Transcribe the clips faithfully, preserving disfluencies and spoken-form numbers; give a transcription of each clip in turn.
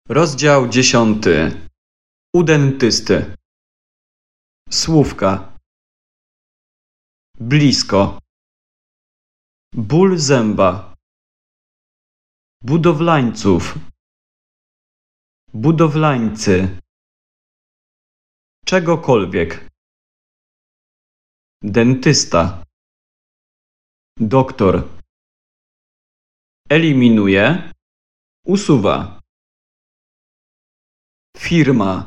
Rozdział dziesiąty. U dentysty. Słówka. Blisko. Ból zęba. Budowlańców. Budowlańcy. Czegokolwiek. Dentysta. Doktor. Eliminuje. Usuwa. Firma.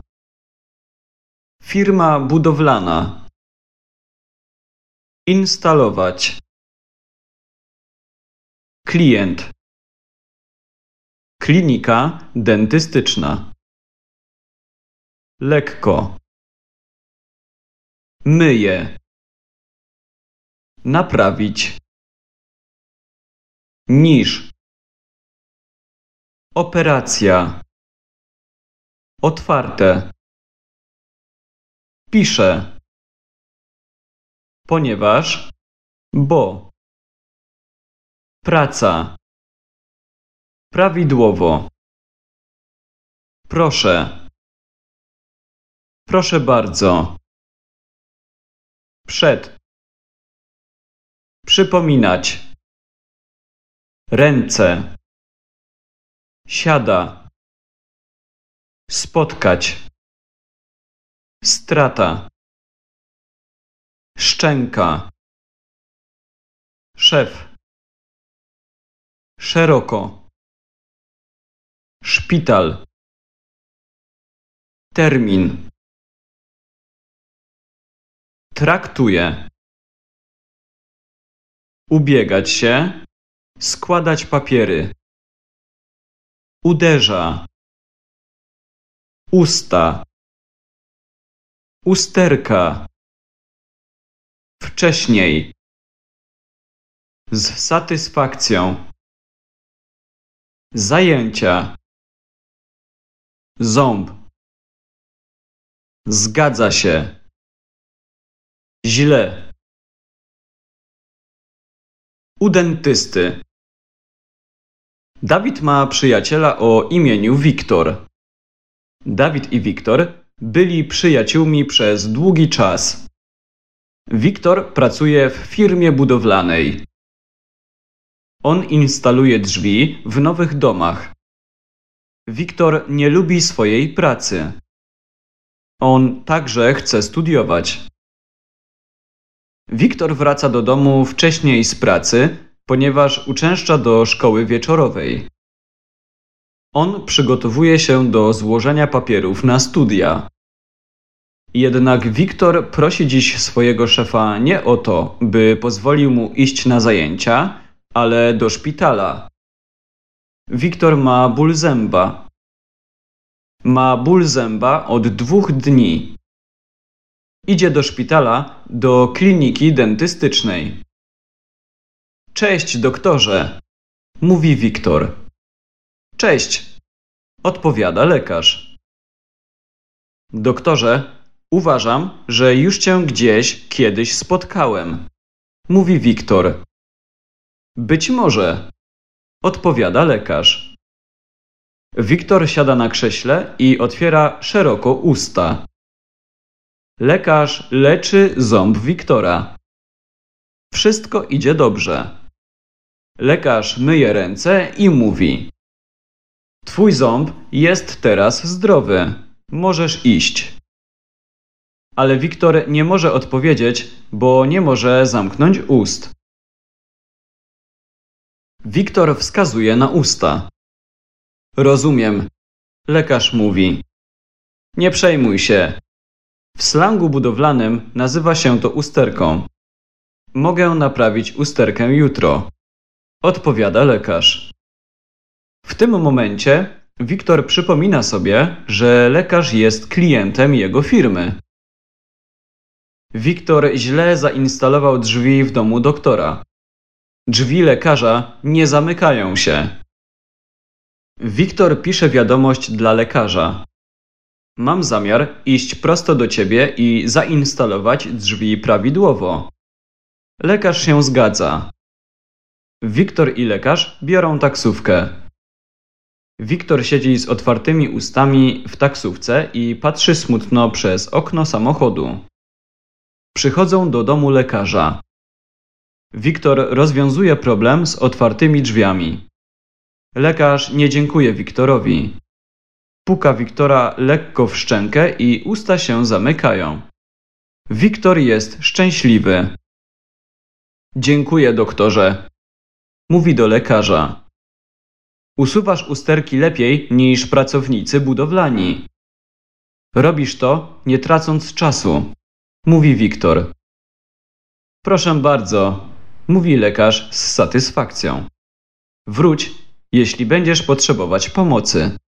Firma budowlana. Instalować. Klient. Klinika dentystyczna. Lekko. Myje. Naprawić. Niż. Operacja. Otwarte. Pisze. Ponieważ. Bo. Praca. Prawidłowo. Proszę. Proszę bardzo. Przed. Przypominać. Ręce. Siada. Spotkać. Strata. Szczęka. Szef. Szeroko. Szpital. Termin. Traktuje. Ubiegać się. Składać papiery. Uderza. Usta. Usterka. Wcześniej. Z satysfakcją. Zajęcia. Ząb. Zgadza się. Źle. U dentysty. Dawid ma przyjaciela o imieniu Wiktor. Dawid i Wiktor byli przyjaciółmi przez długi czas. Wiktor pracuje w firmie budowlanej. On instaluje drzwi w nowych domach. Wiktor nie lubi swojej pracy. On także chce studiować. Wiktor wraca do domu wcześniej z pracy, ponieważ uczęszcza do szkoły wieczorowej. On przygotowuje się do złożenia papierów na studia. Jednak Wiktor prosi dziś swojego szefa nie o to, by pozwolił mu iść na zajęcia, ale do szpitala. Wiktor ma ból zęba. Ma ból zęba od dwóch dni. Idzie do szpitala, do kliniki dentystycznej. Cześć, doktorze, mówi Wiktor. Cześć, odpowiada lekarz. Doktorze, uważam, że już cię gdzieś kiedyś spotkałem, mówi Wiktor. Być może, odpowiada lekarz. Wiktor siada na krześle i otwiera szeroko usta. Lekarz leczy ząb Wiktora. Wszystko idzie dobrze. Lekarz myje ręce i mówi: twój ząb jest teraz zdrowy. Możesz iść. Ale Wiktor nie może odpowiedzieć, bo nie może zamknąć ust. Wiktor wskazuje na usta. Rozumiem. Lekarz mówi: nie przejmuj się. W slangu budowlanym nazywa się to usterką. Mogę naprawić usterkę jutro, odpowiada lekarz. W tym momencie Wiktor przypomina sobie, że lekarz jest klientem jego firmy. Wiktor źle zainstalował drzwi w domu doktora. Drzwi lekarza nie zamykają się. Wiktor pisze wiadomość dla lekarza. Mam zamiar iść prosto do ciebie i zainstalować drzwi prawidłowo. Lekarz się zgadza. Wiktor i lekarz biorą taksówkę. Wiktor siedzi z otwartymi ustami w taksówce i patrzy smutno przez okno samochodu. Przychodzą do domu lekarza. Wiktor rozwiązuje problem z otwartymi drzwiami. Lekarz nie dziękuje Wiktorowi. Puka Wiktora lekko w szczękę i usta się zamykają. Wiktor jest szczęśliwy. Dziękuję, doktorze, mówi do lekarza. Usuwasz usterki lepiej niż pracownicy budowlani. Robisz to, nie tracąc czasu, mówi Wiktor. Proszę bardzo, mówi lekarz z satysfakcją. Wróć, jeśli będziesz potrzebować pomocy.